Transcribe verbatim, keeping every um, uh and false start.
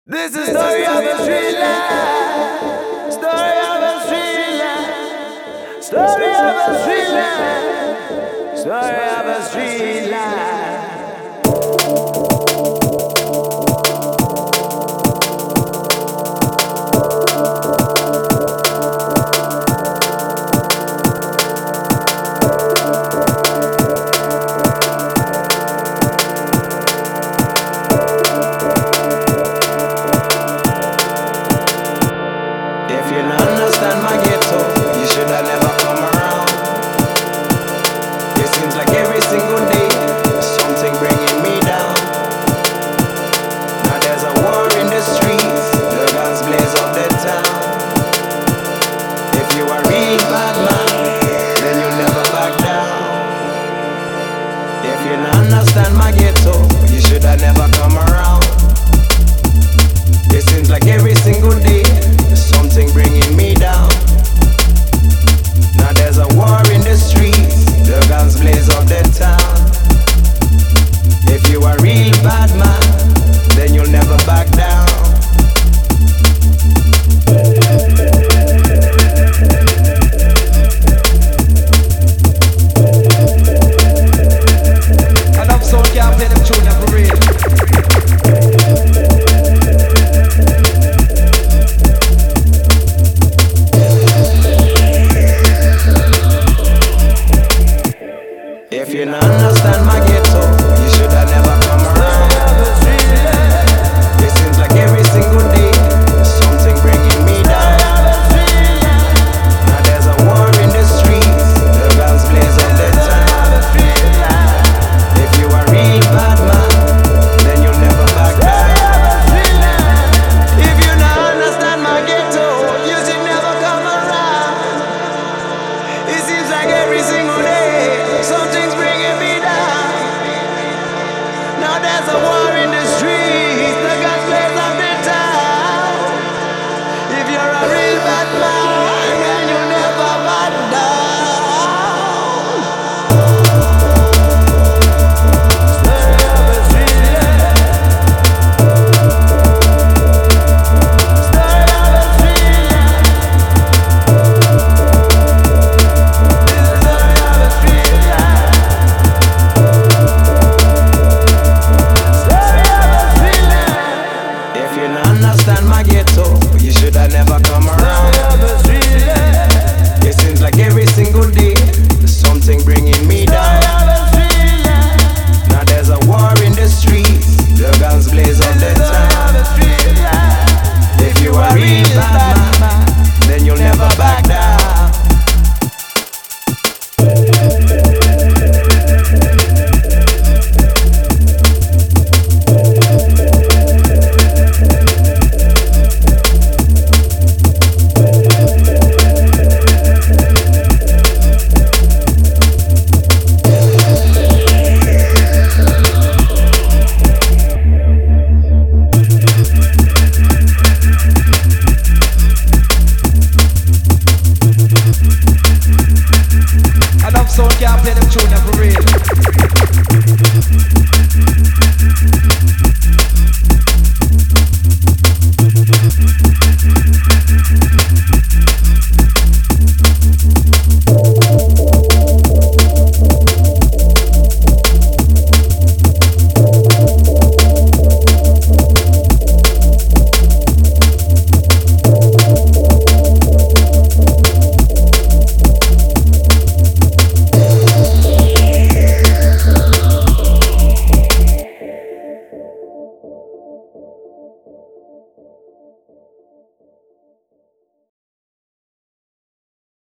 This is story of a street life. Story of a street life. Story of a street life. Story of a street life. If you don't understand my ghetto, you should have never come around. It seems like every single day something bringing me down. Now there's a war in the streets, the guns blaze up the town. If you are real bad man, then you'll never back down. If you don't understand my ghetto, you should have never come around. It seems like every single day something bringing me down. Now there's a war in the streets, the guns blaze up the town. If you are real bad man, then you'll never back down. Enough sound can't play them tune for real. If you don't understand my ghetto, you should have never come around. It seems like every single day something bringing me down. Now there's a war in the streets, the guns blaze up the town. If you are real bad man, then you'll never back down. If you don't understand my ghetto, you should never come around. It seems like every single day something's bringing me down. Now there's a war in the streets, the guns blaze up the town. If you're a real bad man, then you'll never back down. Story of a street life. Story of a street life. This is story of a street life. Story of a street life. If you don't understand my ghetto, you should have never come around. It seems like every single day something bringing me down.